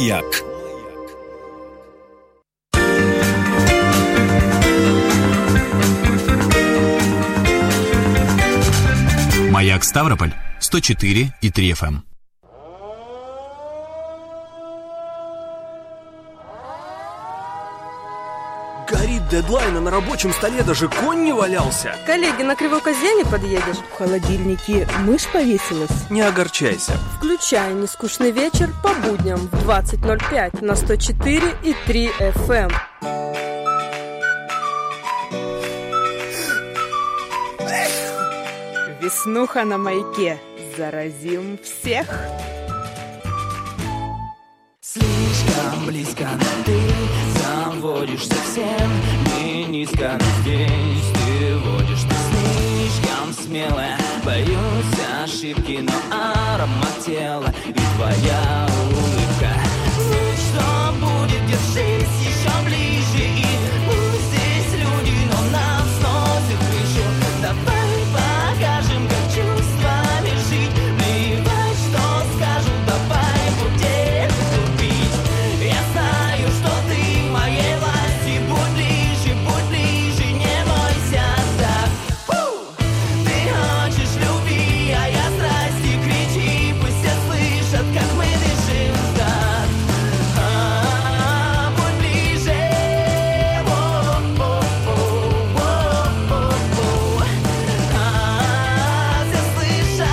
«Маяк». «Маяк Ставрополь» 104,3 FM. Горит дедлайн, а на рабочем столе даже конь не валялся. Коллеги, на Кривой Козе не подъедешь? В холодильнике мышь повесилась. Не огорчайся. Включай нескучный вечер по будням в 20:05 на 104,3 FM. Веснуха на маяке. Заразим всех. Слишком близко, но ты заводишь совсем не низко, но здесь ты водишь. Ты слишком смелая, боюсь ошибки, но аромат тела и твоя улыбка. Ну что будет, держись еще ближе, и пусть здесь люди, но нам сносит крышу. Давай покажем, как чувствами жить, плевать, что скажут, давай будем тупить. Я знаю, что ты в моей власти, будь ближе, не бойся так. Ты хочешь любви, а я страсти, кричи, пусть все слышат, как мы дышим так. Будь ближе, все слышат,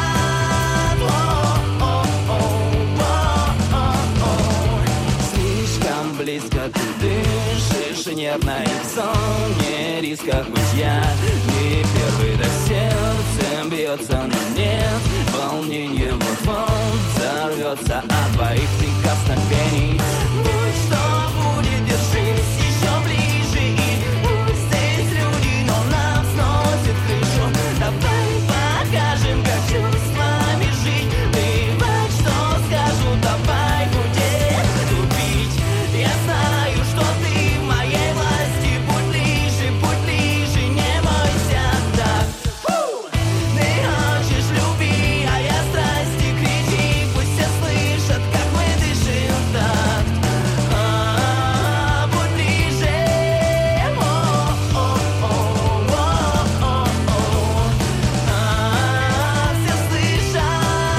слишком близко ты дышишь, нервно и в зоне риска, хоть я не первый, да сердцем бьется, но нет волнения, вот-вот взорвется от твоих прикосновений. Будь что будет, держись еще ближе, и пусть здесь люди, но нам сносит крышу. Давай покажем, как чувствами жить, плевать, что скажут, давай будем тупить. Я знаю, что ты в моей власти, будь ближе, не бойся так. Ты хочешь любви, а я страсти, кричи, пусть все слышат, как мы дышим так. Будь ближе, все слышат.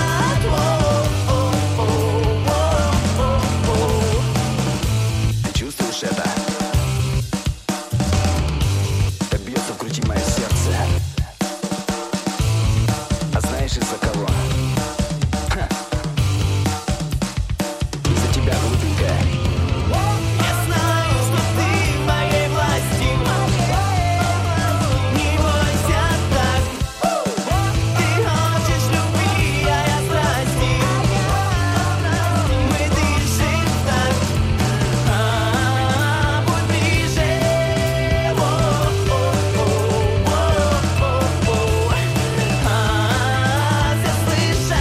Ты чувствуешь это? Так бьется в груди мое сердце. А знаешь, из-за кого? Из-за тебя, глупенькая. Я знаю, что ты в моей власти. Не бойся так. Ты хочешь любви, а я страсти. Мы дышим так. Будь ближе. Все слышат.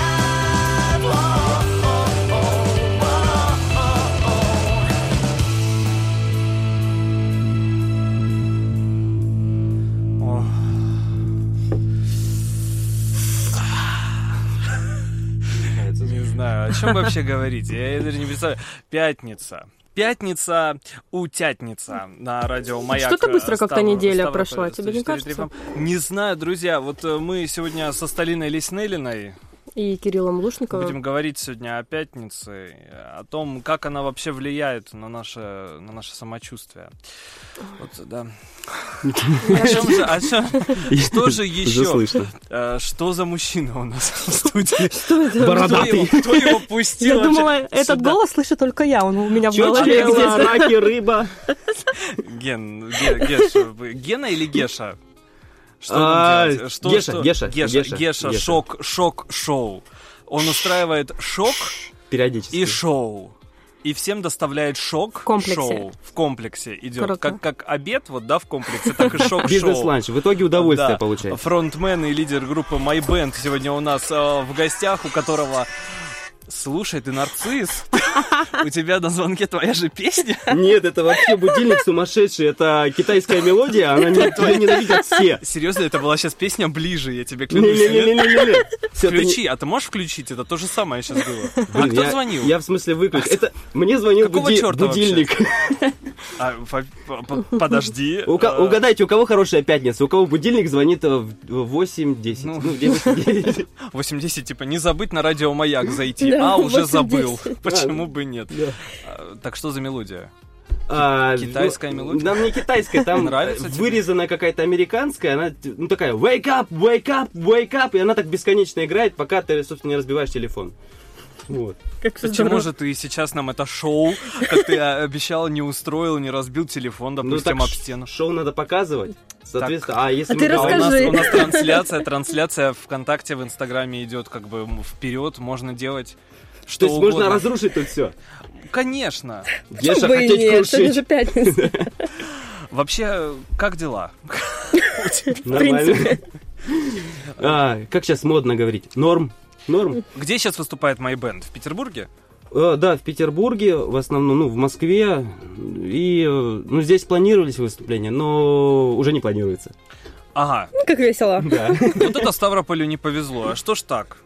Не знаю, о чем вообще говорить. Я даже не представляю. Пятница, утятница на радио «Маяк». Что-то быстро как-то неделя Ставрополь, прошла, тебе не 104,3 кажется? FM. Не знаю, друзья, вот мы сегодня со Сталиной Леснелиной И Кириллом Лушниковым. будем говорить сегодня о пятнице, о том, как она вообще влияет на наше самочувствие. Вот, да. Что же еще? Что за мужчина у нас в студии? Бородатый. Кто его пустил? Я думала, вообще этот сюда? голос слышу только я, он у меня в голове Чучело, где-то. раки, рыба. Геша. Гена или Геша? Что будем делать? Геша. Шок-шоу. Он устраивает шок Периодически. и шоу. И всем доставляет шок. В комплексе. Шоу. В комплексе идет. Круто. Как обед, вот, да, в комплексе, так и шок-шоу. Бизнес-ланч. В итоге удовольствие Да. получает. Фронтмен и лидер группы My Band сегодня у нас в гостях, у которого... Слушай, ты нарцисс. У тебя на звонке твоя же песня? Нет, это вообще будильник сумасшедший. Это китайская мелодия, она тебя ненавидят все. Серьезно, это была сейчас песня ближе, я тебе клянусь. Не-не-не-не-не. Включи, а ты можешь включить? Это то же самое сейчас было. А кто звонил? Я в смысле выключил. Это мне звонил будильник. Подожди. Угадайте, у кого хорошая пятница? У кого будильник звонит в 8:10? Ну, 9:10. 8:10, типа, не забыть на радио Маяк зайти. Да, А, уже 8:10. забыл. Почему бы нет? Так что за мелодия? Китайская мелодия? Там не китайская, там Нравится тебе? вырезанная какая-то американская, она такая wake up, wake up, wake up, и она так бесконечно играет, пока ты, собственно, не разбиваешь телефон. Вот. Почему же ты сейчас нам это шоу, как ты обещал, не устроил, не разбил телефон, допустим, об стену? Шоу надо показывать. Соответственно, если ты расскажи. У нас трансляция ВКонтакте, в Инстаграме идет как бы вперед, можно делать что то есть угодно. можно разрушить тут все. Конечно. Еша Бы и хотеть нет, сегодня же крушить. пятница. Вообще, как дела? Нормально. Как сейчас модно говорить? Норм. Где сейчас выступает MyBand? В Петербурге? Да, в Петербурге, в основном, в Москве. И, здесь планировались выступления, но уже не планируется. Ага. Как весело. Да. Вот это Ставрополю не повезло. А что ж так?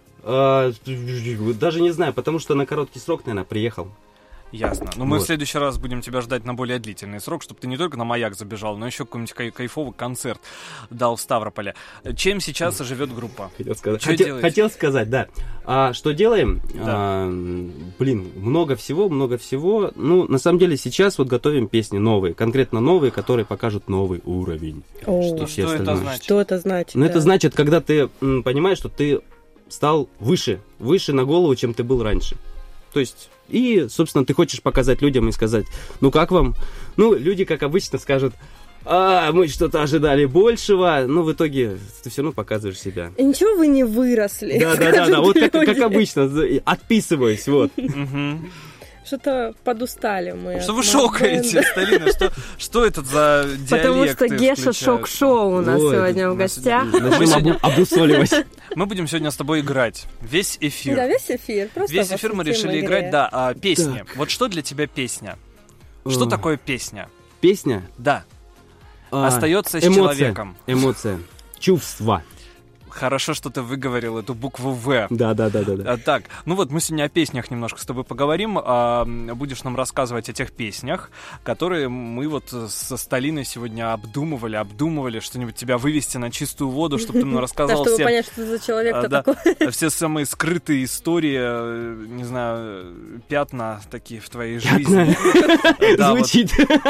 Даже не знаю, потому что на короткий срок, наверное, приехал. Ясно. Но мы Вот. в следующий раз будем тебя ждать на более длительный срок, чтобы ты не только на Маяк забежал, но еще какой-нибудь кайфовый концерт дал в Ставрополе. Чем сейчас живет группа? Хотел сказать, да. Что делаем? Да. Много всего. Ну, на самом деле, сейчас вот готовим песни новые, конкретно новые, которые покажут новый уровень. О, Что это значит? Что это значит? Ну, это да. значит, когда ты понимаешь, что ты стал выше на голову, чем ты был раньше. То есть, и, собственно, ты хочешь показать людям и сказать, ну, как вам? Ну, люди, как обычно, скажут, мы что-то ожидали большего, но в итоге ты все равно показываешь себя. И ничего вы не выросли. Да, вот как люди. обычно, отписываюсь, вот. Что-то подустали мы. Что от вы MyBand. шокаете, Старина? Что это за диалекты Потому что Геша включают? шок-шоу у нас Ой, сегодня в у нас гостях. Начнем обусоливать. Мы будем сегодня с тобой играть. Весь эфир. Да, весь эфир. Просто Весь эфир мы решили играть, да, песни. Так. Вот что для тебя песня? Что такое песня? Песня? Да. Остается с эмоция, человеком. Эмоция. Чувства. Хорошо, что ты выговорил эту букву «В». Да. Так, ну вот мы сегодня о песнях немножко с тобой поговорим. Будешь нам рассказывать о тех песнях, которые мы вот со Сталиной сегодня обдумывали, что-нибудь тебя вывести на чистую воду, чтобы ты нам рассказал чтобы все... понять, что за человек-то такой. Все самые скрытые истории, не знаю, пятна такие в твоей жизни. Да, вот, Звучит.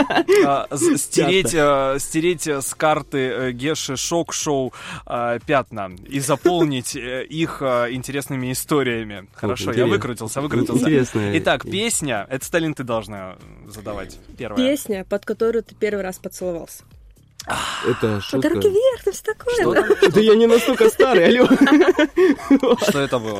стереть с карты Геши шок-шоу пятна и заполнить их интересными историями. Хорошо, я выкрутился. Интересно. Итак, песня. Это, Сталин, ты должна задавать первая. Песня, под которую ты первый раз поцеловался. Это шутка. Под руки вверх, там все такое. Что да? там? Да я не настолько старый, алло. Что это было?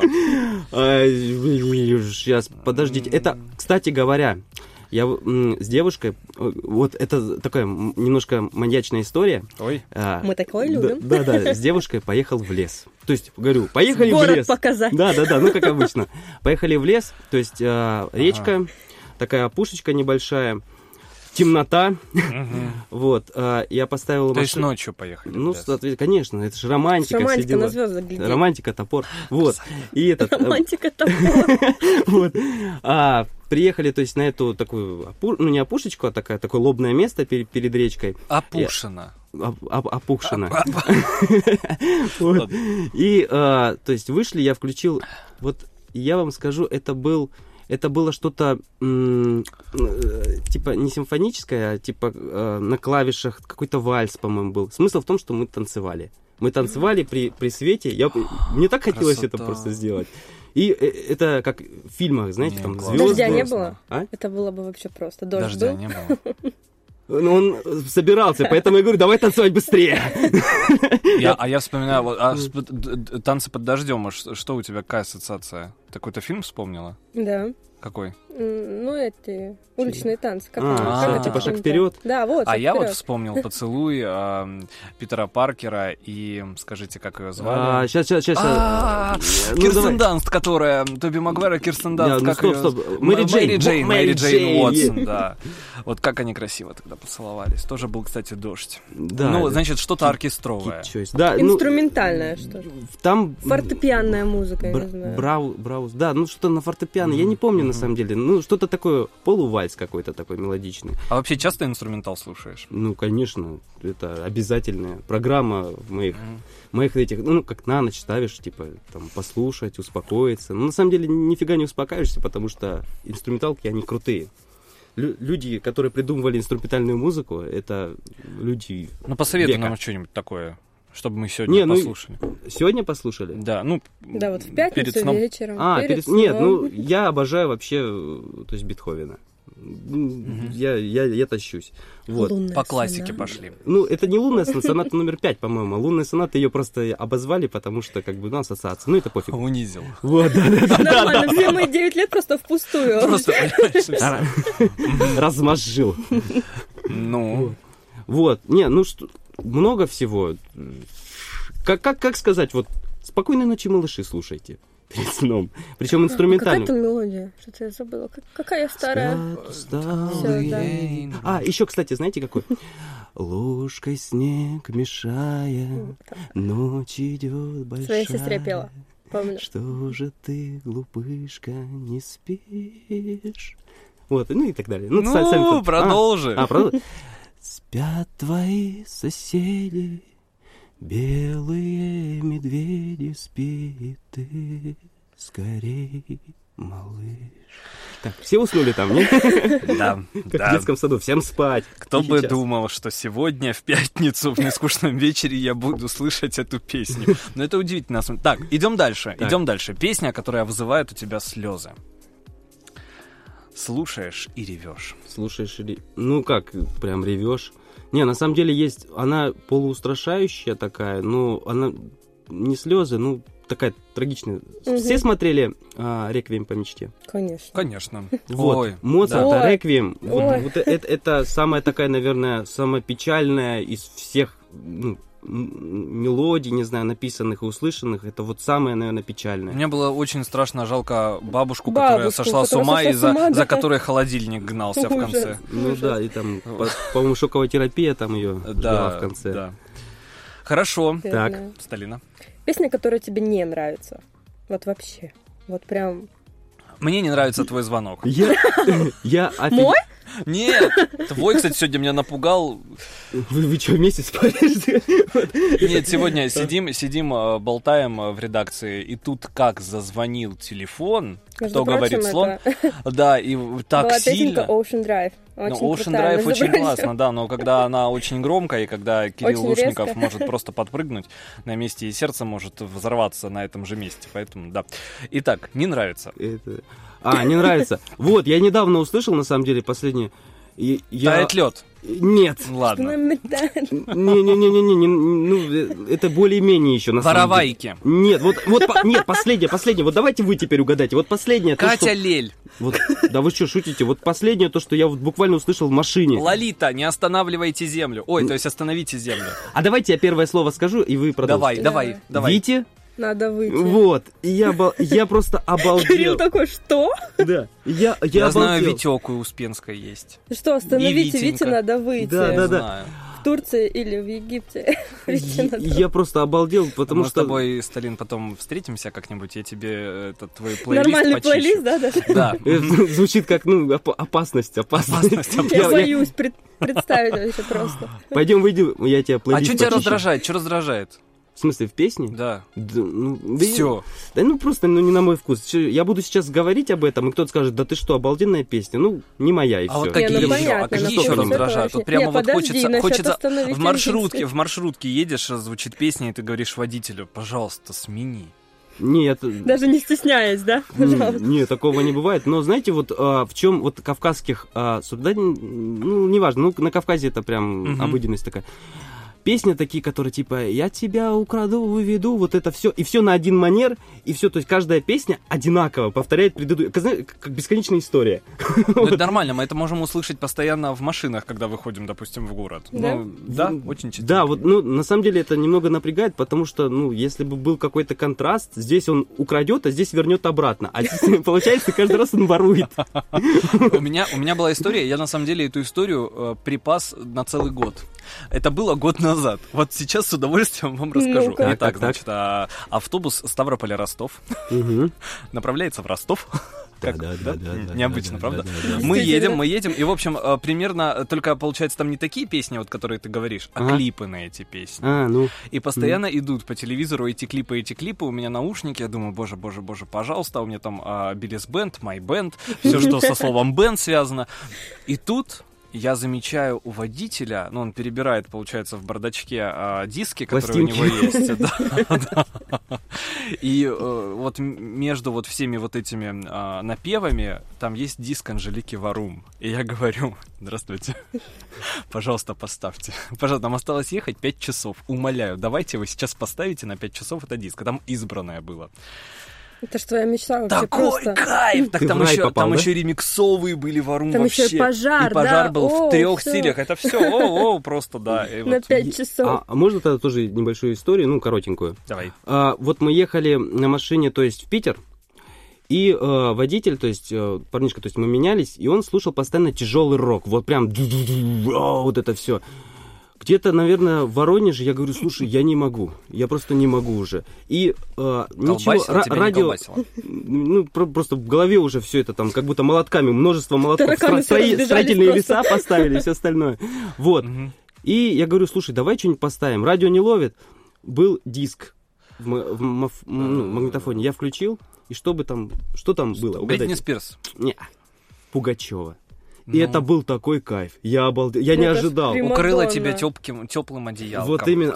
Сейчас, подождите. Это, кстати говоря, я с девушкой, вот это такая немножко маньячная история. Ой. Мы такое любим. Да, с девушкой поехал в лес. То есть, говорю, поехали в Город лес. показать. Да, ну как обычно. Поехали в лес, то есть речка, такая опушечка небольшая, темнота. Вот, я поставил машину. То есть ночью поехали? Ну, конечно, это же романтика. Романтика все дела. на звезды глядит. Романтика, топор. Вот. И этот... Романтика топор. Вот. Приехали, то есть, на эту такую, не опушечку, а такое лобное место перед речкой. Опушина. Опухшина. И, то есть, вышли, я включил, вот, я вам скажу, это было что-то, типа, не симфоническое, а типа на клавишах, какой-то вальс, по-моему, был. Смысл в том, что мы танцевали. Мы танцевали при свете. Мне так хотелось это просто сделать. И это как в фильмах, знаете, там звезды. Дождя не было? А? Это было бы вообще просто. Дождь Дождя был? не было. Ну, он собирался, поэтому я говорю, давай танцевать быстрее. Я вспоминаю, танцы под дождем, что у тебя, какая ассоциация? Ты какой-то фильм вспомнила? Да. Какой? Ну, эти уличные танцы. Как типа «Шаг вперед». Да, вот. А я вот вперед. вспомнил «Поцелуй» Питера Паркера и, скажите, как ее звали? Сейчас. Кирстен Данст, которая... Тоби Магуайр и Кирстен Данст. Ну, как её- стоп. Мэри Джейн Уотсон, да. Вот как они красиво тогда поцеловались. Тоже был, кстати, «Дождь». Да. Ну, значит, что-то оркестровое. Да, Инструментальная что-то. там... Фортепианная музыка, я не знаю. Браус, да, ну что на фортепиано, я не помню на самом деле, ну что-то такое, полувальс какой-то такой мелодичный. А вообще часто инструментал слушаешь? Ну, конечно, это обязательная программа моих этих, ну, как на ночь ставишь, типа, там, послушать, успокоиться. Но на самом деле нифига не успокаиваешься, потому что инструменталки, они крутые. Люди, которые придумывали инструментальную музыку, это люди Ну, посоветуй века. нам что-нибудь такое, чтобы мы сегодня послушали. Сегодня послушали? Да, ну, Да, вот в пятницу перед сном. вечером. Нет, ну, я обожаю вообще, то есть, Бетховена. Я тащусь. Вот. По классике пошли. Ну, это не лунная соната номер 5, по-моему. Лунная соната, ее просто обозвали, потому что, как бы, ну, ассоциация. Ну, это пофиг. Унизил. Вот, да. Нормально, все мои 9 лет просто впустую. Просто, понимаешь, Размозжил. ну, Вот. Не, ну, что, много всего. Как сказать, вот, «Спокойной ночи, малыши», слушайте перед сном. Причем инструментально. Какая-то мелодия? Что-то я забыла. Какая я старая. Всё, да. Еще, кстати, знаете, какой? Ложкой снег мешая, ночь идет большая. Своей сестре пела. Помню. Что же ты, глупышка, не спишь? Вот, ну и так далее. Ну, сами- продолжи. Продолжи. Спят твои соседи, белые медведи, спи ты скорей, малыш. Так, все уснули там, нет? Да, Как в да. детском саду, всем спать. Кто Тихий бы час. думал, что сегодня, в пятницу, в нескучном вечере я буду слышать эту песню. Но это удивительно. Так, идем дальше. Песня, которая вызывает у тебя слезы. Слушаешь и ревешь. Слушаешь или... Ну как, прям ревешь. Не, на самом деле есть... Она полуустрашающая такая, но она не слезы, ну такая трагичная. Все смотрели «Реквием по мечте»? Конечно. Конечно. Вот, Ой, Моцарта, да. «Реквием». Ой. Вот это самая такая, наверное, самая печальная из всех мелодий, не знаю, написанных и услышанных. Это вот самая, наверное, печальная. Мне было очень страшно, жалко бабушку, которая сошла с ума, и за которой холодильник гнался в конце. Ну да, и там, по-моему, шоковая терапия там ее ждала в конце. Да. Хорошо. Так. Бедная. Сталина. Песня, которая тебе не нравится. Вот вообще. Вот прям... Мне не нравится твой звонок. Я Мой? Нет, твой, кстати, сегодня меня напугал. Вы что, вместе спали? Нет, сегодня сидим, болтаем в редакции, и тут как зазвонил телефон, Между кто говорит прочим, слон. Да, и так была сильно. песенка Ocean Drive. Ну, Очень Ocean крутая, Drive между очень прочим. классно, да, но когда она очень громкая, и когда Кирилл Очень Лушников резко. может просто подпрыгнуть на месте, и сердце может взорваться на этом же месте, поэтому, да. Итак, не нравится. Не нравится. Вот, я недавно услышал, на самом деле, последнее. Тает лед. Нет. Ладно. Не, ну, это более-менее еще, на самом деле. Воровайки. Нет, нет, последнее. Вот давайте вы теперь угадайте. Вот последнее. Катя Лель. Вот, да вы что, шутите? Вот последнее, то, что я вот буквально услышал в машине. Лолита, не останавливайте землю. Ой, то есть остановите землю. А давайте я первое слово скажу, и вы продолжите. Давай. Витя? Надо выйти. Вот. И я просто обалдел. Кирилл такой, что? Да. Я знаю, обалдел. Витёк у Успенской есть. Что, остановите, И Вите Витенька. надо выйти. Да. Знаю. В Турции или в Египте. Вите надо. Я просто обалдел, потому Мы с что... тобой, Сталин, потом встретимся как-нибудь, я тебе этот твой плейлист Нормальный почищу. плейлист, да, даже? Да. Звучит как, опасность. Я боюсь представить вообще просто. Пойдем выйдем, я тебя А плейлист что тебя почищу. раздражает? Что раздражает? В смысле, в песне? Да. Все. Да ну просто не на мой вкус. Я буду сейчас говорить об этом, и кто-то скажет, да ты что, обалденная песня. Ну, не моя, и А все. вот какие еще? понятно, А какие ну, еще что, раздражают? это Вот прямо вообще- вот Не, подожди, насчет хочется остановить в маршрутке едешь, звучит песня, и ты говоришь водителю, пожалуйста, смени. Нет. Даже не стесняясь, да? Пожалуйста. Нет, такого не бывает. Но знаете, вот в чем вот кавказских, ну, неважно, ну, на Кавказе это прям обыденность такая. песни такие, которые типа «Я тебя украду, выведу», вот это все. И все на один манер, и все. То есть каждая песня одинаково повторяет предыдущую. Как бесконечная история. Ну, это нормально, мы это можем услышать постоянно в машинах, когда выходим, допустим, в город. Да? Ну, да, очень часто. Да, вот, ну, на самом деле это немного напрягает, потому что, ну, если бы был какой-то контраст, здесь он украдет, а здесь вернет обратно. А здесь, получается, каждый раз он ворует. У меня была история, я на самом деле эту историю припас на целый год. Это было год назад. Вот сейчас с удовольствием вам расскажу. Ну-ка. Итак, значит, автобус Ставрополь-Ростов направляется в Ростов. Как, да? Необычно, правда? Мы едем, и, в общем, примерно, только, получается, там не такие песни, вот, которые ты говоришь, а клипы на эти песни. Ну. И постоянно идут по телевизору эти клипы, у меня наушники, я думаю, боже, пожалуйста, у меня там Биллис Бенд, Май Бенд, все, что со словом бенд связано. И тут я замечаю у водителя, ну, он перебирает, получается, в бардачке диски, которые у него есть. И вот между вот всеми вот этими напевами там есть диск Анжелики Варум. И я говорю: здравствуйте, пожалуйста, поставьте. Пожалуйста, нам осталось ехать 5 часов. Умоляю, давайте вы сейчас поставите на 5 часов это диск. Там избранное было. Это что, я мечтала вообще такой просто. кайф! Так Ты там в рай еще, попал, там да? еще ремиксовые были Варум Там вообще. еще и пожар, и пожар да? был в О, 3 всё. стилях. Это все, просто да. И На вот 5 часов. А можно тогда тоже небольшую историю, ну, коротенькую? Давай. Вот мы ехали на машине, то есть в Питер, и водитель, то есть парнишка, то есть мы менялись, и он слушал постоянно тяжелый рок, вот прям вот это все. Где-то, наверное, в Воронеже я говорю: слушай, я не могу, я просто не могу уже. И ничего, радио, ну, просто в голове уже все это там, как будто молотками, множество молотков, Тараканы все разбежались строительные просто. леса поставили и все остальное. Вот. И я говорю: слушай, давай что-нибудь поставим. Радио не ловит. Был диск в магнитофоне. Я включил, и что там было? Бритни Спирс. Не, Пугачева. И это был такой кайф. Я обалдел. Я не Это ж ожидал. примадонна. Укрыла тебя теплым одеялком. Вот именно.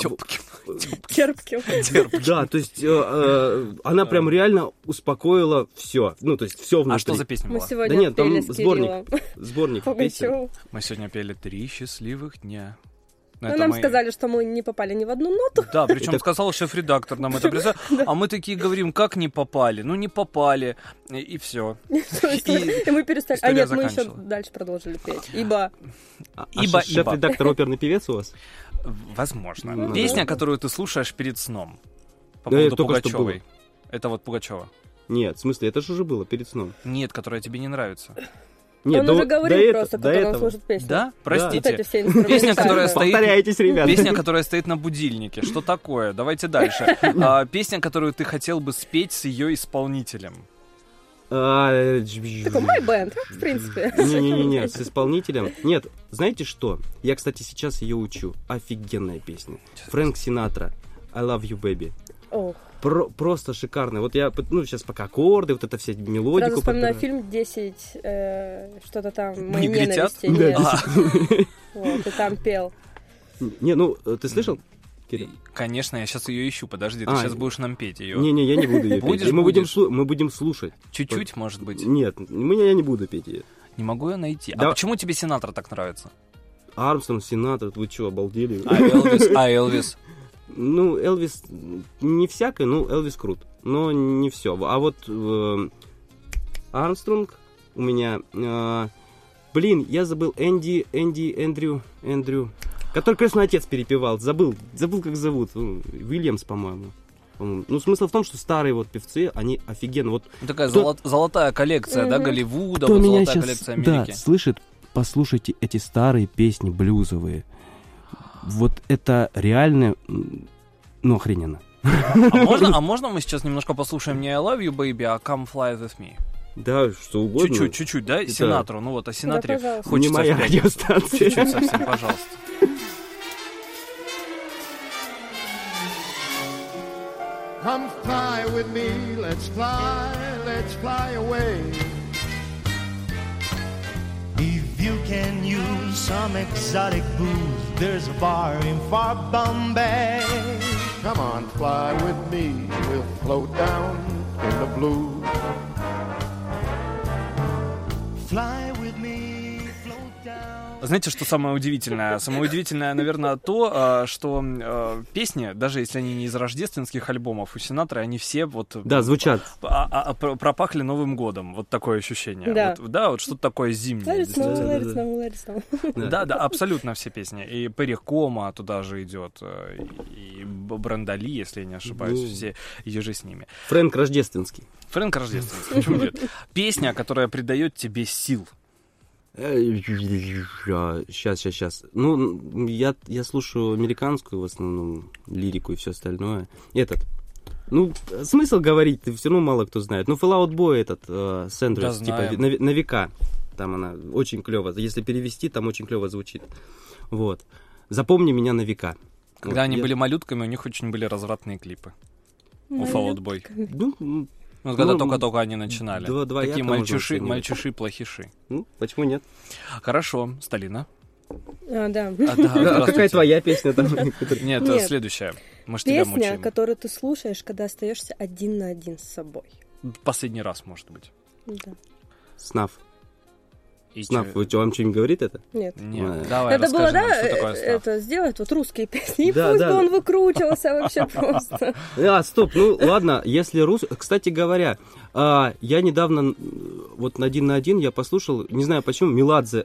Терпким. Да, то есть она прям реально успокоила все. Ну, то есть все внутри. А что за песня Мы была? сегодня Да нет, там пели с Кириллом. сборник песен. Пугачёву. Мы сегодня пели 3 счастливых дня. Ну, нам сказали, что мы не попали ни в одну ноту. Да, причем сказал шеф-редактор нам это прислал. А мы такие говорим: как не попали? Ну, не попали. И все. И мы перестали. А история нет, мы еще заканчивалась. дальше продолжили петь. Ибо... Ибо. Шеф-редактор оперный певец у вас? Возможно. Ну, Песня, да. которую ты слушаешь перед сном. По Да, поводу это только что Пугачевой. Это вот Пугачева. Нет, в смысле, это же уже было перед сном. Нет, которая тебе не нравится. Нет, Он уже говорил просто, до когда он этого. слушает песню. Да? Вот Простите. эти все инструментальные. Песня, которая стоит... Повторяйтесь, ребята. Песня, которая стоит на будильнике. Что такое? Давайте дальше. Песня, которую ты хотел бы спеть с ее исполнителем. Такой мой бенд, в принципе. Не-не-не, с исполнителем. Нет, знаете что? Я, кстати, сейчас ее учу. Офигенная песня. Фрэнк Синатра. I love you, baby. Ох. Просто шикарная. Вот я, ну, сейчас пока аккорды, вот это все мелодику. Сразу вспоминаю подбираю. фильм 10, что-то там, мои Негритят? ненависти. Нет. А, Вот, и там пел. Не, ну, ты слышал, Кирилл? Конечно, я сейчас ее ищу. Подожди, ты А, сейчас будешь нам петь ее. Не-не, я не буду ее Будешь, петь. Мы будешь. будем слушать. Чуть-чуть, может быть. Нет, я не буду петь ее. Не могу ее найти. Да. А почему тебе Синатра так нравится? Армстронг, Синатра, вы что, обалдели? А Элвис? Ну, Элвис не всякое, ну, Элвис крут. Но не все. А вот Армстронг у меня... блин, я забыл. Эндрю. Который «Крестный отец» перепевал. Забыл, как зовут. Уильямс, по-моему. Ну, смысл в том, что старые вот певцы, они офигенно. Вот Такая золотая коллекция, да, Голливуда, кто вот меня золотая сейчас, коллекция Америки. да, слышит, послушайте эти старые песни блюзовые. Вот это реально, ну, охрененно. А можно мы сейчас немножко послушаем не I love you, baby, а Come fly with me? Да, что угодно. Чуть-чуть, да? Синатру. Ну вот, о Синатре пожалуйста. Не хочется моя впять. радиостанция. Чуть-чуть совсем, пожалуйста. Come fly with me, let's fly away. If you can use some exotic booze, there's a bar in far Bombay. Come on, fly with me, we'll float down in the blue. Fly with me, float down Знаете, что самое удивительное? Самое удивительное, наверное, то, что песни, даже если они не из рождественских альбомов, у Синатры, они все вот... Да, звучат. Пропахли Новым годом. Вот такое ощущение. Да. Вот что-то такое зимнее. Да, абсолютно все песни. И Перекома туда же идет, и Брандали, если я не ошибаюсь, все ежи с ними. Фрэнк Рождественский. Фрэнк Рождественский. Почему нет? Песня, которая придает тебе сил. Сейчас. Ну, я слушаю американскую в основном лирику и все остальное. Ну, смысл говорить, все равно мало кто знает. Ну, Fall Out Boy Сэндрес, типа на века. Там она очень клево. Если перевести, там очень клево звучит. Вот. Запомни меня на века. Когда они были малютками, у них очень были развратные клипы. У Fall Out Boy. Ну, когда только-только они начинали. Такие мальчиши-плохиши. Ну, почему нет? Хорошо, Сталина. Да. Какая твоя песня там? Нет, следующая. Мы ж тебя мучаем. Песня, которую ты слушаешь, когда остаешься один на один с собой. Последний раз, может быть. Да. Snuff. Snuff, вам что-нибудь говорит это? Нет. Давай, это было, нам, что такое Snuff. это сделать вот русские песни, и пусть бы он выкручивался вообще просто. Стоп, ну ладно, если Кстати говоря, я недавно вот на один я послушал, не знаю почему, Меладзе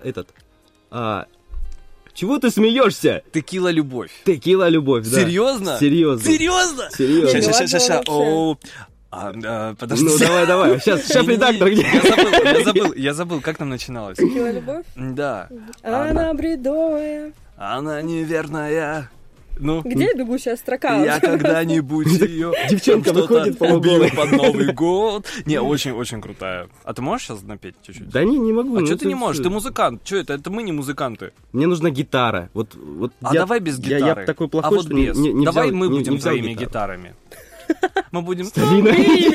Чего ты смеешься? Текила любовь. Текила любовь, да. Серьезно? Серьезно. Сейчас. Подожди. Ну, давай. Сейчас редактор где? Я забыл, как там начиналось. Текила любовь? Да. Она бредовая. Она неверная. Ну, где бегущая строка? Я когда-нибудь ее... Девчонка выходит полуголой под Новый год. Не, очень-очень крутая. А ты можешь сейчас напеть чуть-чуть? Да не могу. А что ты не можешь? Ты музыкант. Что это? Это мы не музыканты. Мне нужна гитара. Давай без гитары. Я такой плохой, что не взял. Давай мы будем твоими гитарами. Мы будем... Сталина,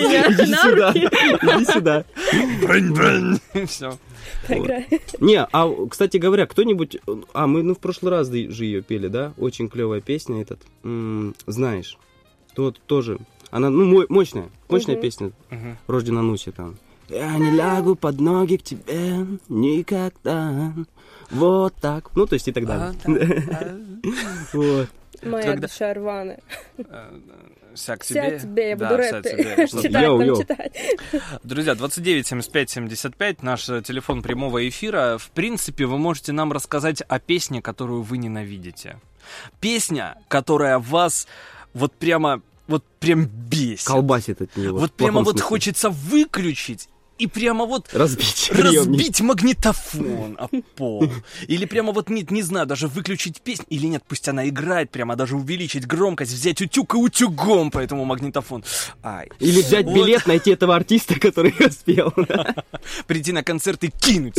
иди сюда. Все. Не, кстати говоря, кто-нибудь... мы в прошлый раз же ее пели, да? Очень клевая песня знаешь. Тот тоже. Она, мощная песня. Рождена Нуси там. Я не лягу под ноги к тебе никогда. Вот так. Ну, то есть и так далее. Вот. Моя душа рваная. Сядь тебе, я буду рэп читать. Друзья, 29 75 75, наш телефон прямого эфира. В принципе, вы можете нам рассказать о песне, которую вы ненавидите. Песня, которая вас прям бесит. Колбасит от нее. Вот прямо хочется выключить и прямо разбить магнитофон об пол. Или прямо не знаю, даже выключить песню. Или нет, пусть она играет, прямо даже увеличить громкость, взять утюг и утюгом по этому магнитофону. Или взять билет, найти этого артиста, который ее спел. Прийти на концерт и кинуть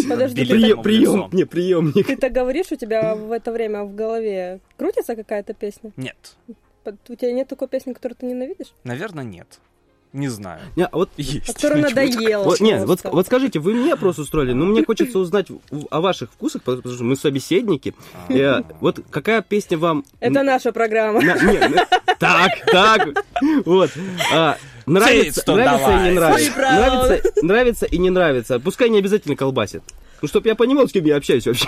приемник. Ты так говоришь, у тебя в это время в голове крутится какая-то песня? Нет. У тебя нет такой песни, которую ты ненавидишь? Наверное, нет. Не знаю. Есть. Которая надоела. Вот скажите, вы мне просто устроили, но мне хочется узнать о ваших вкусах, потому что мы собеседники. Вот какая песня вам... Это наша программа. Так. Вот. Нравится и не нравится. Нравится и не нравится. Пускай не обязательно колбасит. Ну, чтоб я понимал, с кем я общаюсь вообще.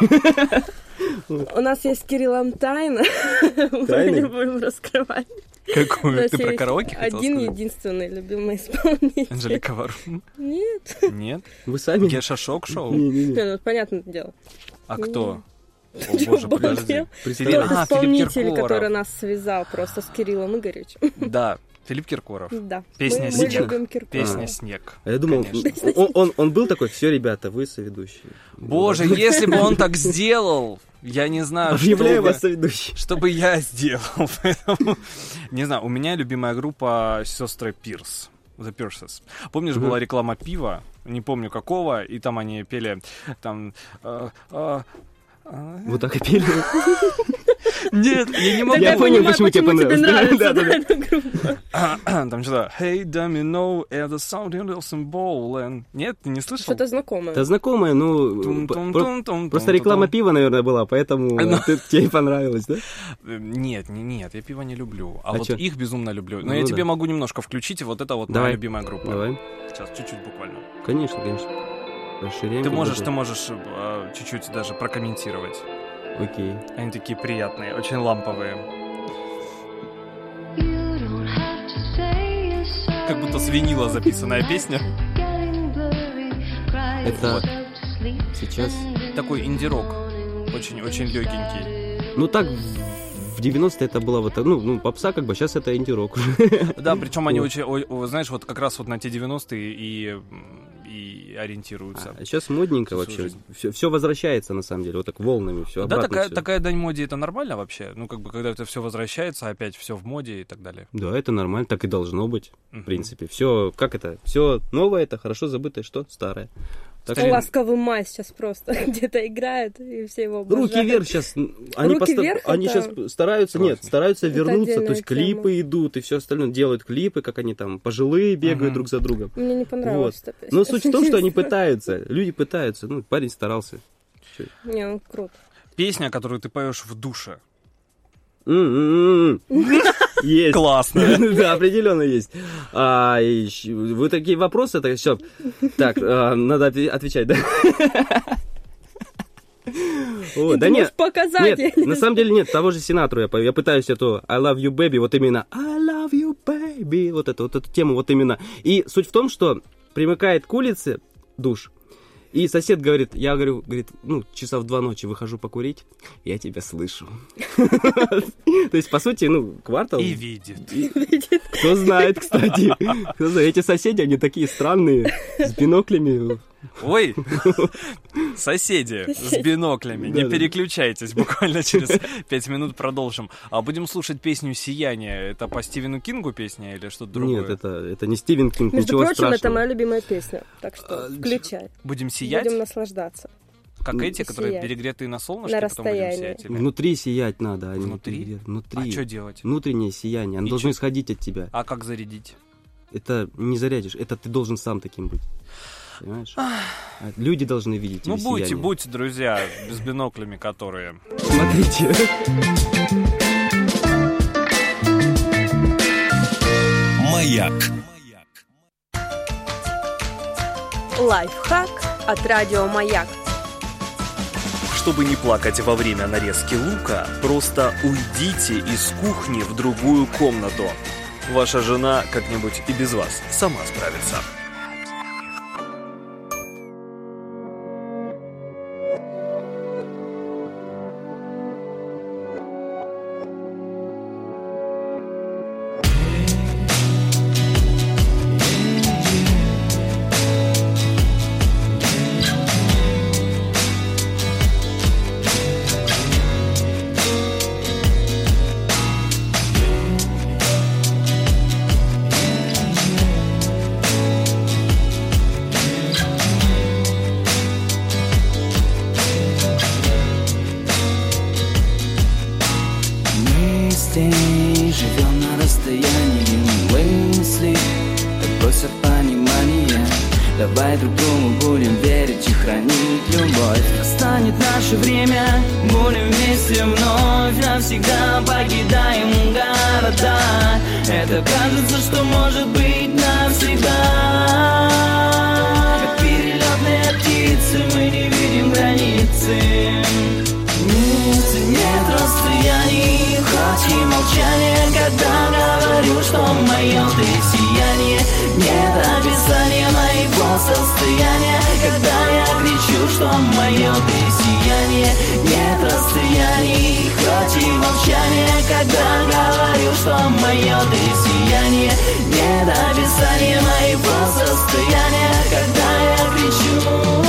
У нас есть с Кириллом тайна. Мы не будем раскрывать. Какую? Ты про караоке хотела сказать? Один единственный любимый исполнитель. Анжелика Варум? Нет. Нет? Вы сами? Геша Шок-шоу? Ну, понятное дело. А кто? О, боже, подожди. Тот исполнитель, который нас связал просто с Кириллом Игоревичем. Да. Филипп Киркоров. Да. Песня мы любим «Снег». Песня «Снег». А я думал, он был такой, все, ребята, вы соведущие. Боже, если бы он так сделал, я не знаю, что бы я сделал. Поэтому, не знаю, у меня любимая группа сестры Пирс. The Pierces. Помнишь, была реклама пива, не помню какого, и там они пели там... Вот так и пели? Нет, я не могу. Я понял, почему тебе понравилось. Там что-то Hey, Domino, это something else in bowl. Нет, ты не слышал? Что-то знакомое. Это знакомое, просто реклама пива, наверное, была, поэтому тебе понравилось, да? Нет, я пиво не люблю. А вот их безумно люблю. Но я тебе могу немножко включить, и вот это вот моя любимая группа. Давай. Сейчас, чуть-чуть буквально. Конечно. Расширяем. Ты можешь чуть-чуть даже прокомментировать. Окей. Они такие приятные, очень ламповые. Как будто с винила записанная песня. Это сейчас... Такой инди-рок. Очень легенький. Ну так, в 90-е это было вот, ну, попса как бы, сейчас это инди-рок. Да, причем они очень, знаешь, вот как раз вот на те 90-е и ориентируются. А сейчас модненько вообще. Все возвращается, на самом деле, вот так волнами, все Да, обратно. такая дань моде, это нормально вообще? Ну, как бы, когда это все возвращается, опять все в моде и так далее. Да, это нормально, так и должно быть, в принципе. Все, как это? Все новое, это хорошо забытое, что старое. Так Ласковый май сейчас просто где-то играет, и все его обожают. Руки вверх сейчас. Они сейчас стараются, стараются вернуться, то есть клипы идут и все остальное. Делают клипы, как они там пожилые бегают друг за другом. Мне не понравилось эта песня. Но суть в том, что они пытаются, люди пытаются. Ну, парень старался. Не, он крут. Песня, которую ты поешь в душе. Есть. Классно. Да, определенно есть. Вы такие вопросы, так все. Так, надо отвечать, да? О, да нет, показать. Нет, на самом деле нет, того же Синатру я пою. Я пытаюсь эту I love you, baby, вот именно I love you, baby, вот эту тему вот именно. И суть в том, что примыкает к улице душ. И сосед говорит, я говорит, ну, часа в 2 ночи выхожу покурить, я тебя слышу. То есть, по сути, ну, квартал... И видит. Кто знает, кстати. Эти соседи, они такие странные, с биноклями. Ой, соседи с биноклями, не переключайтесь, буквально через 5 минут продолжим. А будем слушать песню «Сияние». Это по Стивену Кингу песня или что-то другое? Нет, это не Стивен Кинг, между ничего прочим, страшного. это моя любимая песня, так что включай. Будем сиять? Будем наслаждаться. Как эти, которые перегретые на солнышке, потом будем сиять? Внутри сиять надо. Внутри? Внутри. А что делать? Внутреннее сияние, оно должно исходить от тебя. А как зарядить? Это не зарядишь, это ты должен сам таким быть. Понимаешь? Люди должны видеть ну, сияние. будьте, друзья, с биноклями, которые... Смотрите. Маяк. Лайфхак от радио Маяк. Чтобы не плакать во время нарезки лука, просто уйдите из кухни в другую комнату. Ваша жена как-нибудь и без вас сама справится. Живем на расстоянии мыслей, отбросят понимание. Давай друг другу будем верить и хранить любовь. Настанет наше время, будем вместе вновь. Навсегда покидаем города. Это кажется, что может быть навсегда. Как перелетные птицы, мы не видим границы. Нет расстояний, хоть и молчание, когда говорю, что мое ты сияние. Нет описания моего состояния, когда я кричу, что мое ты сияние. Нет расстояний, хоть и молчание, когда говорю, что мое ты сияние. Нет описания моего состояния, когда я кричу.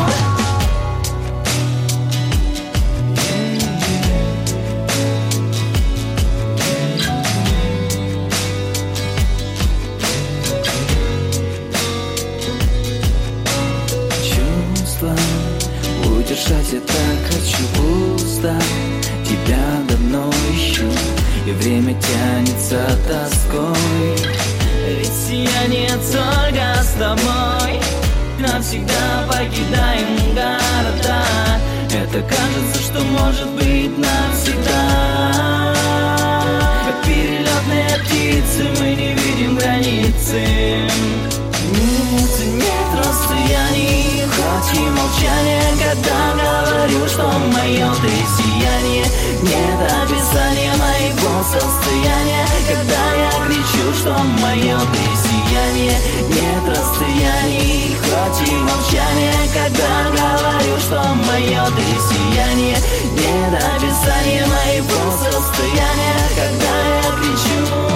Удержать я так хочу пусто. Тебя давно ищу, и время тянется тоской. Ведь сияние только с тобой. Навсегда покидаем города. Это кажется, что может быть навсегда. Как перелетные птицы, мы не видим границы. Нет расстояний, хоть ты сияние. Нет расстояний, хоть и молчание, когда говорю, что мое ты сияние. Нет описания моего состояния, когда я кричу.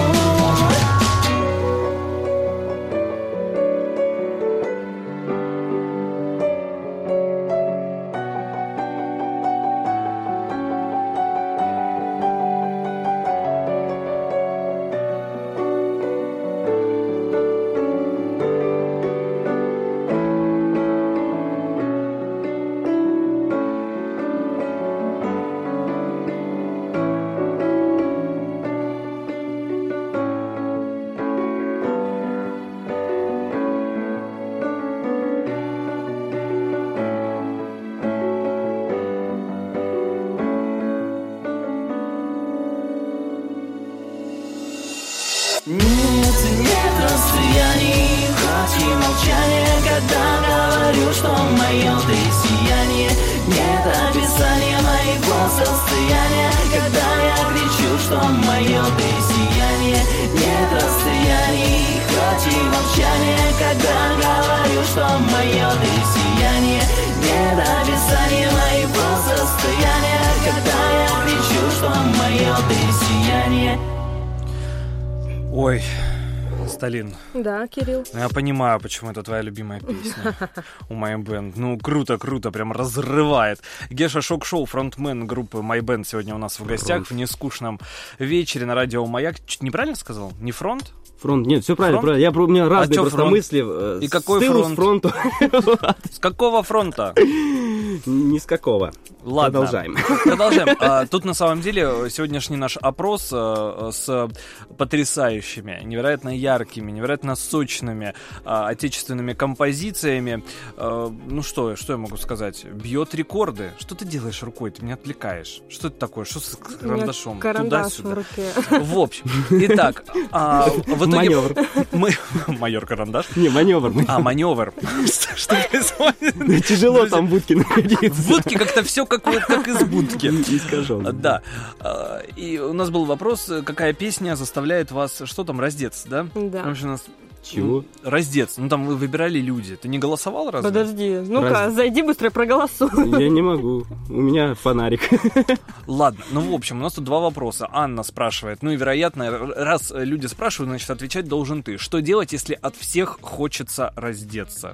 Нет расстояний, хоть и молчание, когда говорю, что мое ты сияние. Нет описания моего состояния, когда я кричу, что мое ты сияние. Нет расстояний, хоть и молчание, когда говорю, что мое ты сияние. Нет описания моего состояния, когда я кричу, что мое ты сияние. Ой, Сталин. Да, Кирилл. Я понимаю, почему это твоя любимая песня у My Band. Ну, круто, прям разрывает. Геша Шок-Шоу, фронтмен группы My Band, сегодня у нас в гостях в нескучном вечере на радио Маяк. Чуть неправильно сказал? Не фронт? Фронт, нет, все правильно, правильно. У меня разные просто фронт? мысли. И какой фронт? С фронту. С какого фронта? Ни с какого. Ладно. Продолжаем. Тут на самом деле сегодняшний наш опрос с потрясающими, невероятно яркими, невероятно сочными отечественными композициями. Ну что я могу сказать? Бьет рекорды. Что ты делаешь рукой? Ты меня отвлекаешь. Что это такое? Что с карандашом? Карандаш Туда-сюда. в руке. В общем, итак, в итоге... Маневр. Майор карандаш? Не, маневр. Маневр. Что происходит? Тяжело там в будке находиться. В будке как-то все как из будки. Искаженно. Да. И у нас был вопрос, какая песня заставляет вас, что там, раздеться, да? Да. В общем, у нас... Чего? Раздеться. Ну, там вы выбирали люди. Ты не голосовал разве? Подожди, ну-ка, зайди быстро и проголосуй. Я не могу. У меня фонарик. Ладно, ну, в общем, у нас тут два вопроса. Анна спрашивает, ну и, вероятно, раз люди спрашивают, значит, отвечать должен ты. Что делать, если от всех хочется раздеться?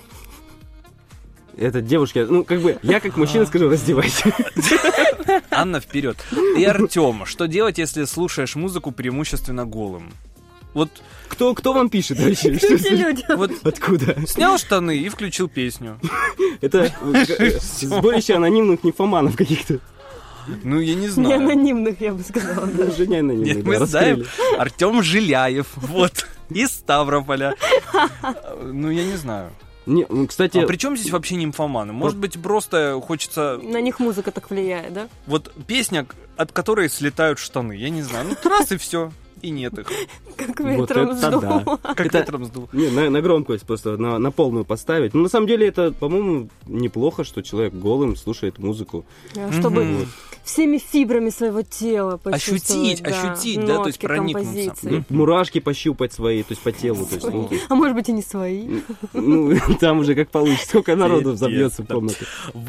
Это девушки, ну, как бы, я как мужчина скажу, раздевайся. Анна, вперед. И Артем, что делать, если слушаешь музыку преимущественно голым? Вот кто вам пишет вообще? Эти люди. вот Откуда? снял штаны и включил песню. Это сборище анонимных нимфоманов каких-то. Ну, я не Не знаю. анонимных, я бы сказала. Даже не анонимных, Нет, да, мы знаем раскрыли. Артем Жиляев, вот, из Ставрополя. Ну, я не знаю. Не, кстати... А при чем здесь вообще нимфоманы? Может быть, просто хочется... На них музыка так влияет, да? Вот песня, от которой слетают штаны, я не знаю. Ну, раз и все. И нет их. Как Вот ветром это сдуло. да. Как Это- ветром сдул. Не, на громкость просто, на полную поставить. Ну, на самом деле, это, по-моему, неплохо, что человек голым слушает музыку. Чтобы Мгм. всеми фибрами своего тела почувствовать. Ощутить, да, то есть нотки проникнуться. композиции. Мурашки пощупать свои, то есть по телу. То есть, А может быть и не свои. ну, там уже как получится. Сколько народу Пиздец, забьется в да. комнату.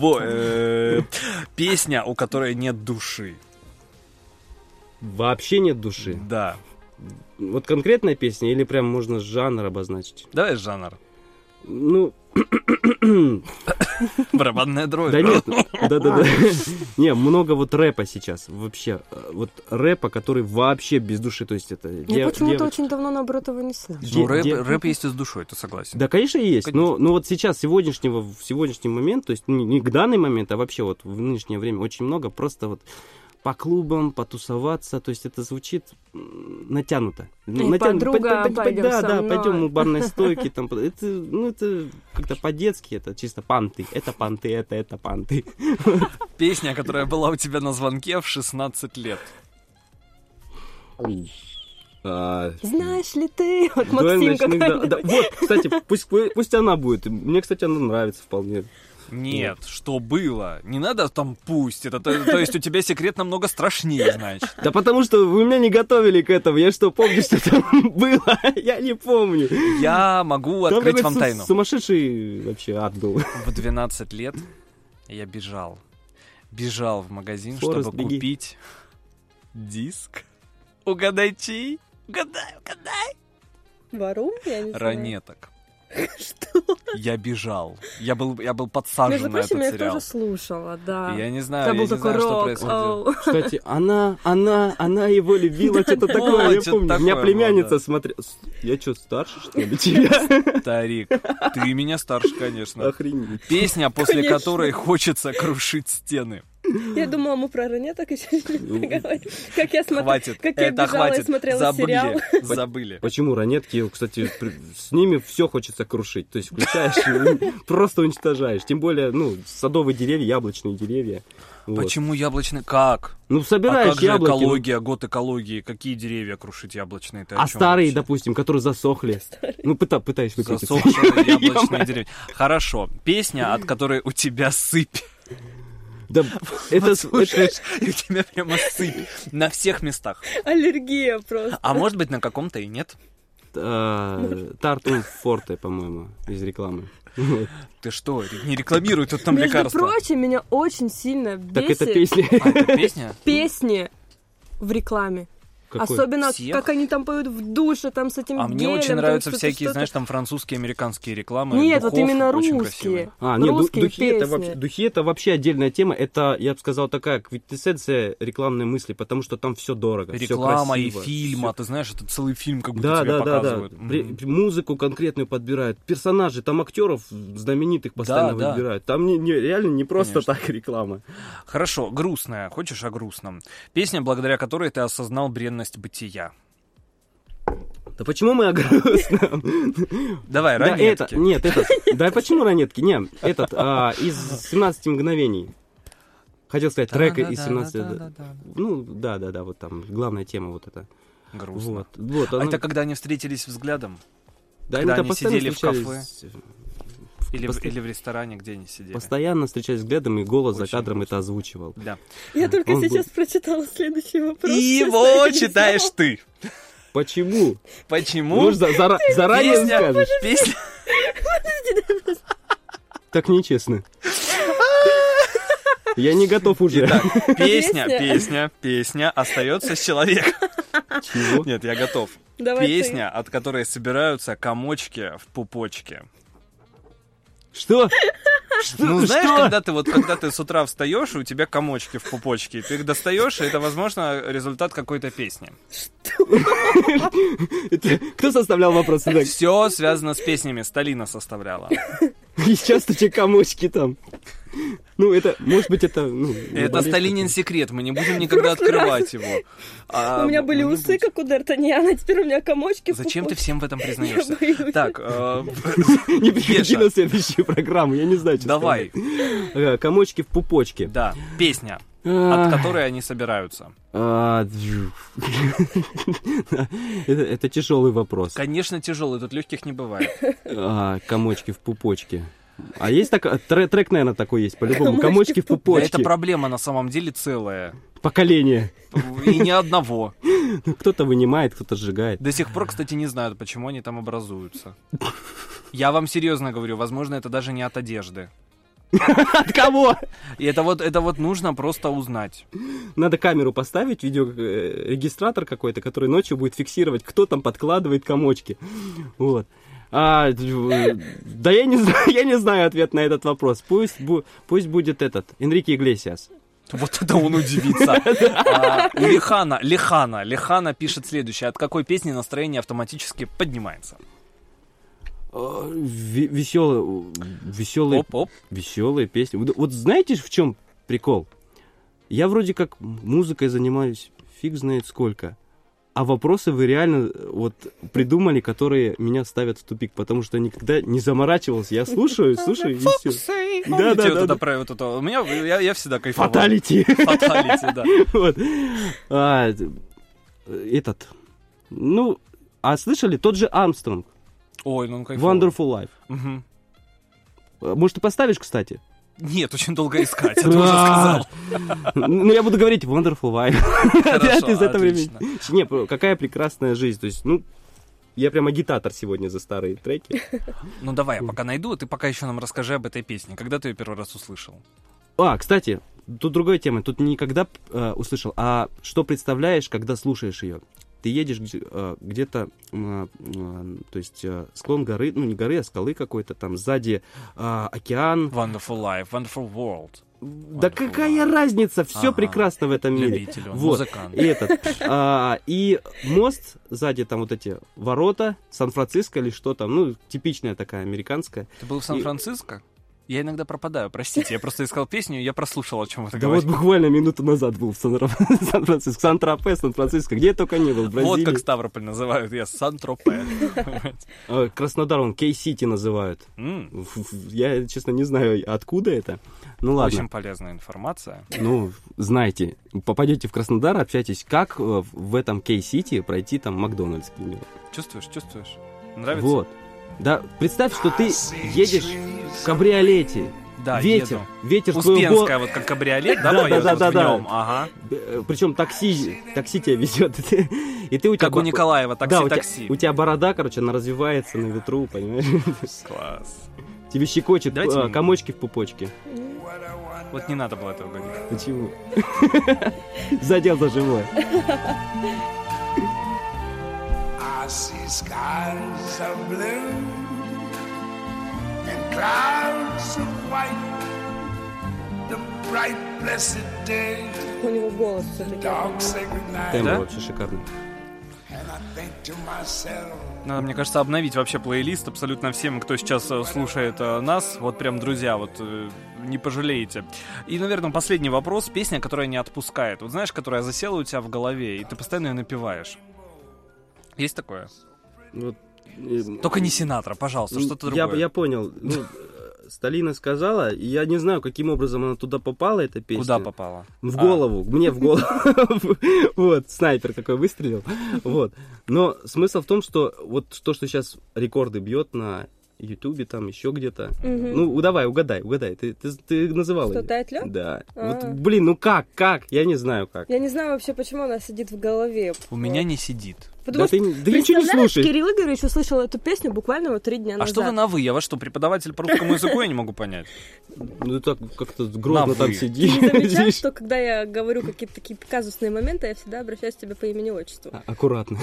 Песня, у которой нет души. Вообще нет души. Да. Вот конкретная песня или прям можно жанр обозначить? Давай жанр. Ну, Барабанная дробь. да нет, да. Не, много вот рэпа сейчас, вообще. Вот рэпа, который вообще без души, то есть это... Я почему-то очень давно, наоборот, его не слышу. Ну, рэп есть и с душой, ты согласен? Да, конечно, есть. Конечно. Но вот сейчас, в сегодняшний момент, то есть не к данный момент, а вообще вот в нынешнее время очень много просто вот по клубам, потусоваться, то есть это звучит натянуто. подруга, пойдем со Да, мной. пойдем у барной стойки, там, это как-то по-детски, это чисто панты, это панты. Песня, которая была у тебя на звонке в 16 лет. Знаешь ли ты? Вот Двое Максим ночных, какая-то. да. Вот, кстати, пусть она будет. Мне, кстати, она нравится вполне. Нет, что было? Не надо там пусть. Это, то есть у тебя секрет намного страшнее, значит. Да потому что вы меня не готовили к этому. Я что, помню, что там было? Я не помню. Я могу Там открыть какой-то вам тайну. сумасшедший вообще ад был. В 12 лет я бежал. Бежал в магазин, Форест, чтобы беги. купить диск. Угадай, чей? Угадай. Варум, я не знаю. Ранеток. Что? Я бежал. Я был подсажен Между на прочим, я этот их сериал. тоже слушала, да. Я не знаю, Это я был не такой знаю, что рок. происходило. Кстати, она его любила, что-то такое, я что-то помню. У такое меня было, племянница да. смотрела. Я что, старше, что ли, тебя? Старик, ты меня старше, конечно. Охренеть. Песня, после Конечно. которой хочется крушить стены. Я думала, мы про ранеток еще не поговорим. Как я смотрела, Хватит, как я это бежала и хватит. смотрела сериал. Забыли. Почему ранетки, кстати, с ними все хочется крушить. То есть включаешь и просто уничтожаешь. Тем более, садовые деревья, яблочные деревья. Вот. Почему яблочный? Как? Ну, А собираешь как же яблоки. экология, год экологии? Какие деревья крушить яблочные? Ты о А чем старые, вообще? допустим, которые засохли. Ну, пытаюсь выкрутиться. Засохшие яблочные деревья. Хорошо. Песня, от которой у тебя сыпь. Да, это... Слушаешь, и у тебя прямо сыпь на всех местах. Аллергия просто. А может быть, на каком-то и нет. Тартун Форте, по-моему, из рекламы. Ты что, не рекламируй тут там Между лекарства. прочим, меня очень сильно Так это бесит песня. А, это песня? песни в рекламе. Какой? Особенно, Всех? как они там поют в душе, там с этим А мне гелем, очень там нравятся что-то, всякие, что-то. знаешь, там французские, американские рекламы. Нет, вот духов именно очень русские. красивые. Русские духи это вообще отдельная тема. Это, я бы сказал, такая квинтэссенция рекламной мысли, потому что там все дорого, всё Реклама и красиво, фильм, всё- а ты знаешь, это целый фильм, как будто Да, тебе да, да, да. показывают. Мгм. Музыку конкретную подбирают, персонажей, там актеров знаменитых постоянно Да, да. выбирают. Там реально не просто Конечно. так реклама. Хорошо, грустная. Хочешь о грустном? Песня, благодаря которой ты осознал бренность бытия. Да почему мы о грустном? Давай, Да, ранетки. Да почему ранетки? Не, из 17 мгновений. Хотел сказать, трек из 17... Да-да-да-да-да. Ну, да, вот там главная тема вот эта. Грустно. Вот, А она- это когда они встретились взглядом? да, когда там они постоянно сидели в встречались, Или в ресторане, где они сидели? Постоянно встречались взглядом, и голос за Очень кадром грустно. это озвучивал. Да. Я только Он был- сейчас прочитала следующий вопрос. И честно, его я не читаешь знала. ты. Почему? Почему? Ну, заранее Песня, скажешь. песня. Так нечестно. Я не готов уже. Итак, Песня. песня остается с человеком. Чего? Нет, я готов. Давай ты. Песня, от которой собираются комочки в пупочке. Что? Ну, знаешь, Что? когда ты с утра встаешь, и у тебя комочки в пупочке, ты их достаешь, и это, возможно, результат какой-то песни. Это кто составлял вопрос? Так, Все связано с песнями, Сталина составляла. и сейчас эти комочки там. Ну, это, может быть, это... Это Сталинин секрет, мы не будем никогда открывать его. У меня были мы не усы, будем. как у Д'Артаньяна, а теперь у меня комочки в Зачем ты пупочке. всем в этом признаешься? Я боюсь. Так, Не приходи Еша. на следующую программу, я не знаю, что давай, сказать. Комочки в пупочке. да, песня, А, от которой они собираются. Это тяжелый вопрос. Конечно, тяжелый, тут легких не бывает. Комочки в пупочке. А есть такой трек, наверное, такой есть, по-любому. Комочки Комочки в в Да, пупочке. это проблема на самом деле целая. Поколение. И ни одного. Кто-то вынимает, кто-то сжигает. До сих пор, кстати, не знают, почему они там образуются. Я вам серьезно говорю, возможно, это даже не от одежды. От кого? И это вот нужно просто узнать. Надо камеру поставить, видеорегистратор какой-то, который ночью будет фиксировать, кто там подкладывает комочки. Вот. Да я не знаю ответ на этот вопрос. Пусть будет Энрике Иглесиас. Вот это он удивится. Лехана пишет следующее. От какой песни настроение автоматически поднимается? Веселые Оп-оп. песни. Вот знаете, в чем прикол? Я вроде как музыкой занимаюсь фиг знает сколько. А вопросы вы реально вот придумали, которые меня ставят в тупик, потому что никогда не заморачивался. Я слушаю, и все. Да. Да. У меня, я всегда кайфовал. Фаталити. Фаталити, да. Вот. Слышали? Тот же Армстронг. Ой, ну он кайфовал. Wonderful Life. Мгм. Может, ты поставишь, кстати? Нет, очень долго искать, я уже сказал. Ну, я буду говорить Wonderful Life. Хорошо, Из этого отлично. времени. Не, какая прекрасная жизнь. То есть, ну, я прям агитатор сегодня за старые треки. Ну давай, я пока найду, ты пока еще нам расскажи об этой песне. Когда ты ее первый раз услышал? Кстати, тут другая тема. Тут не когда услышал, а что представляешь, когда слушаешь ее. Ты едешь где-то, то есть склон горы, ну не горы, а скалы какой-то, там сзади океан. Wonderful Life, Wonderful World. Да какая разница, все прекрасно в этом мире. Любитель он, Вот. музыкант. И мост, сзади там вот эти ворота, Сан-Франциско или что там, ну, типичная такая американская. Ты был в Сан-Франциско? Я иногда пропадаю, простите, я просто искал песню, и я прослушал, о чем вы Да говорите. вот буквально минуту назад был в Сан-Франциско, Сан-Тропе, Сан-Франциско, где я только не был, в Бразилии. Вот как Ставрополь называют, я Сан-Тропе. Краснодар, он Кей-Сити называют. Я, честно, не знаю, откуда это. Ну ладно. Очень полезная информация. Ну, знаете, попадете в Краснодар, общайтесь, как в этом Кей-Сити пройти там Макдональдс, к примеру. Чувствуешь? Нравится? Вот. Да, представь, что ты едешь в кабриолете. Да, ветер с твоего Успенская, вот как кабриолет, да, поёт вот в нём? Ага. Причем такси тебя везет. И ты у тебя Как у Николаева, такси-такси. У тебя борода, короче, она развивается на ветру, понимаешь? Класс. Тебе щекочет Давайте комочки в пупочке. Вот не надо было этого говорить. Почему? Задел за живое. I see skies of blue and clouds of white, the bright blessed day, У него голос все-таки. dark sacred night, Темп Да? вообще шикарный. and I think to myself, Надо, мне кажется, обновить вообще плейлист абсолютно всем, кто сейчас слушает нас. Вот прям, друзья, вот не пожалеете. И, наверное, последний вопрос. Песня, которая не отпускает. Вот знаешь, которая засела у тебя в голове, и ты постоянно ее напеваешь. Есть такое? Вот, Только не Синатра, пожалуйста, что-то другое. Я понял. Ну, Сталина сказала, и я не знаю, каким образом она туда попала, эта песня. Куда попала? В голову, мне в голову. Вот, снайпер такой выстрелил. Вот. Но смысл в том, что вот то, что сейчас рекорды бьет на Ютубе, там еще где-то. Ну, давай, угадай. Ты называла Что, её? «Тает лёд»? Да. Вот, блин, ну как? Я не знаю как. Я не знаю вообще, почему она сидит в голове. У меня не сидит. Потому Да что, ты ничего не представляешь, слушаешь. Кирилл Игоревич услышал эту песню буквально вот 3 дня А назад. что вы на «вы»? Я вас что, преподаватель по русскому языку? Я не могу понять. Ну, так как-то грозно На там «вы». Ты не замечаешь, сидишь. что когда я говорю какие-то такие казусные моменты, я всегда обращаюсь к тебе по имени-отчеству. Аккуратно.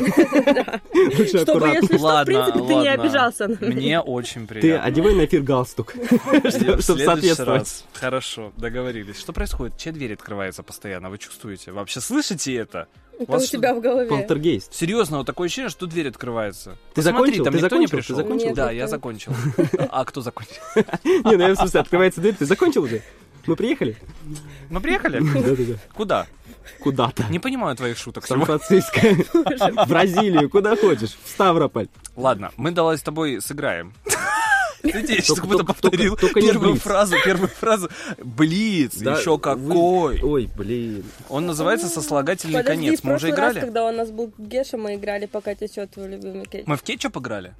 Лучше Чтобы, аккуратно. если что, в принципе, ты не обижался на меня. Мне очень Ты приятно. одевай на эфир галстук, В чтобы следующий соответствовать. раз. Хорошо, договорились. Что происходит? Чья дверь открывается постоянно? Вы чувствуете? Вообще слышите это? Это вас у тебя в голове. Полтергейст. Серьезно, вот такое ощущение, что дверь открывается. Ты Посмотри, закончил? там Ты никто не закончил? Ты пришел. закончил? Нет, Да, никто я не- закончил. А кто закончил? Не, ну я в смысле, открывается дверь, ты закончил уже? Мы приехали? Мы приехали? Да-да-да. Куда? Куда-то. Не понимаю твоих шуток сегодня. Сан-Франциско. В Бразилию, куда хочешь. В Ставрополь. Ладно, мы давай с тобой сыграем. Знаете, я сейчас как Только- будто повторил только не первую Блиц. фразу. Блиц, Да, еще какой. Ой, блин. Он называется «Сослагательный Подожди, конец». в Мы уже прошлый раз, играли? когда у нас был Геша, мы играли «Пока течет твой любимый кетчуп». Мы в кетчуп играли?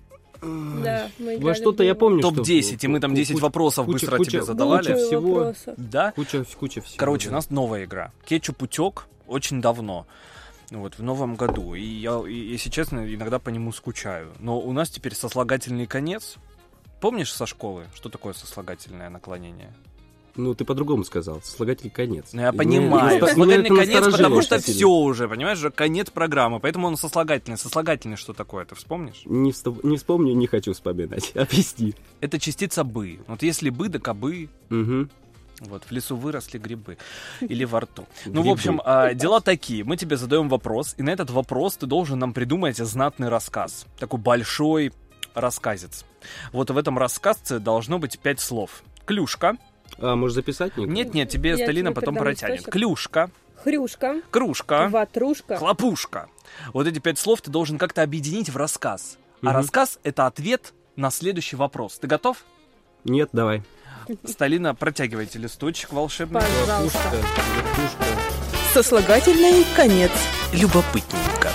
Да, мы играли. Во что-то я помню, что... Топ-10, и мы там 10 вопросов быстро тебе задавали. Куча всего. Да? Куча всего. Короче, у да. нас новая игра. Кетчуп утек очень давно. Вот, в новом году. И я, если честно, иногда по нему скучаю. Но у нас теперь сослагательный конец. Помнишь со школы, что такое сослагательное наклонение? Ну, ты по-другому сказал. Сослагательный конец. Ну, я И понимаю. меня Сослагательный это конец, насторожило потому что очень все сильно. уже, понимаешь, уже конец программы. Поэтому он сослагательный. Сослагательный что такое, ты вспомнишь? Не вспомню, не хочу вспоминать. Объясни. Это частица «бы». Вот если «бы», да «кобы». Угу. Вот, в лесу выросли грибы. Или во рту. Ну, в Грибы. общем, дела такие. Мы тебе задаем вопрос, и на этот вопрос ты должен нам придумать знатный рассказ. Такой большой рассказец. Вот в этом рассказце должно быть 5 слов. Клюшка. А, можешь записать? Нет, тебе Я Сталина тебе потом передам протянет. листочек. Клюшка. Хрюшка, Кружка. ватрушка. Хлопушка. Вот эти 5 слов ты должен как-то объединить в рассказ. А рассказ — это ответ на следующий вопрос. Ты готов? Нет, давай. Сталина, протягивайте листочек волшебный. Пожалуйста. Вертушка. Сослагательный конец. Любопытненько.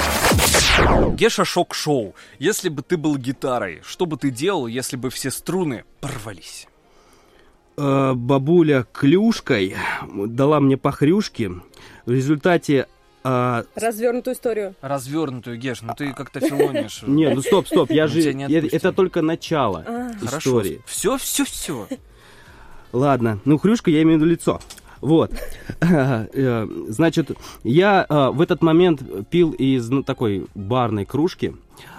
Геша Шок-шоу. Если бы ты был гитарой, что бы ты делал, если бы все струны порвались? бабуля клюшкой дала мне по хрюшке. В результате... Развернутую историю. Развернутую, Геш, ну ты как-то филонишь. Не, ну стоп, я же... тебя не отпустили. Это только начало истории. Хорошо, все. Ладно, ну хрюшка я имею в виду лицо. Вот. Значит, я в этот момент пил из такой барной кружки.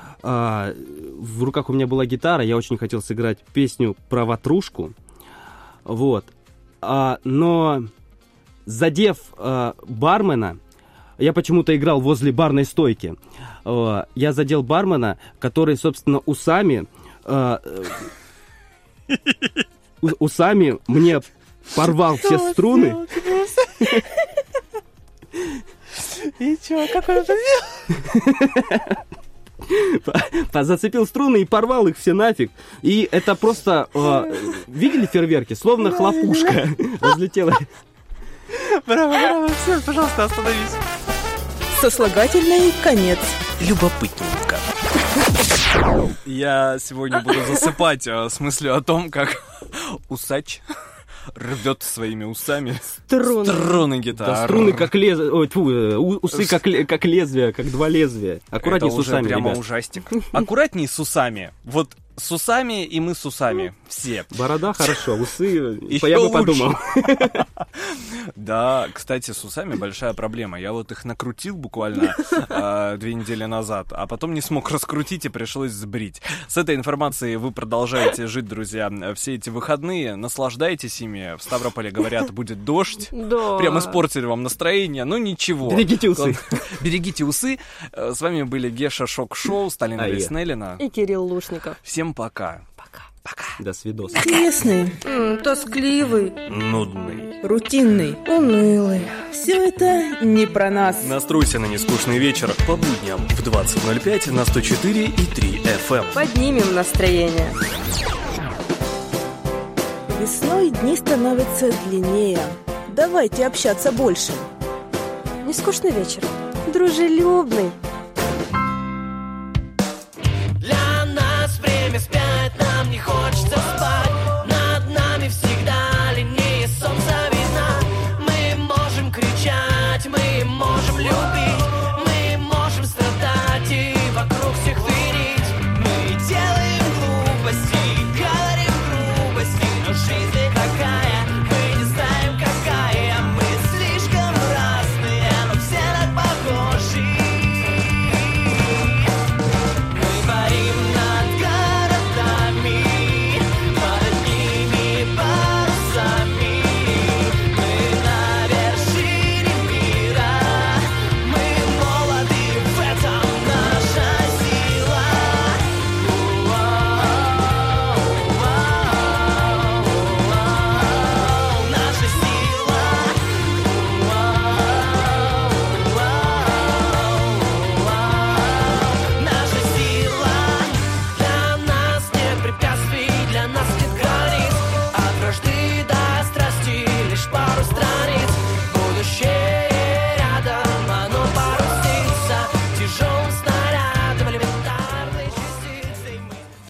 В руках у меня была гитара, я очень хотел сыграть песню про ватрушку. Вот. Но задев бармена, я почему-то играл возле барной стойки. Я задел бармена, который, собственно, усами мне порвал все струны. И чё, как он это делал? Зацепил струны и порвал их все нафиг. И это просто... видели фейерверки? Словно хлопушка разлетела. Браво, все, пожалуйста, остановись. Сослагательный конец. Любопытненько. Я сегодня буду засыпать с мыслью о том, как усач рвет своими усами струны гитары. Да, струны как лезвие, усы как лезвие, как два лезвия. Аккуратней с усами, уже прямо ребят. ужастик. Аккуратней с усами. Вот с усами и мы с усами. Все. Борода хорошо, усы, Еще я бы лучше. подумал. Да, кстати, с усами большая проблема. Я вот их накрутил буквально 2 недели назад, а потом не смог раскрутить и пришлось сбрить. С этой информацией вы продолжаете жить, друзья, все эти выходные. Наслаждайтесь ими. В Ставрополе, говорят, будет дождь. Да. Прям испортили вам настроение, но ничего. Берегите усы. Берегите усы. С вами были Геша Шок-шоу, Сталина Веснеллина. И Кирилл Лушников. Всем пока. До свидос. Интересный, тоскливый, Нудный. рутинный, унылый. Все это не про нас. Настройся на нескучный вечер по будням в 20:05 на 104,3 FM. Поднимем настроение. Весной дни становятся длиннее. Давайте общаться больше. Нескучный вечер. Дружелюбный.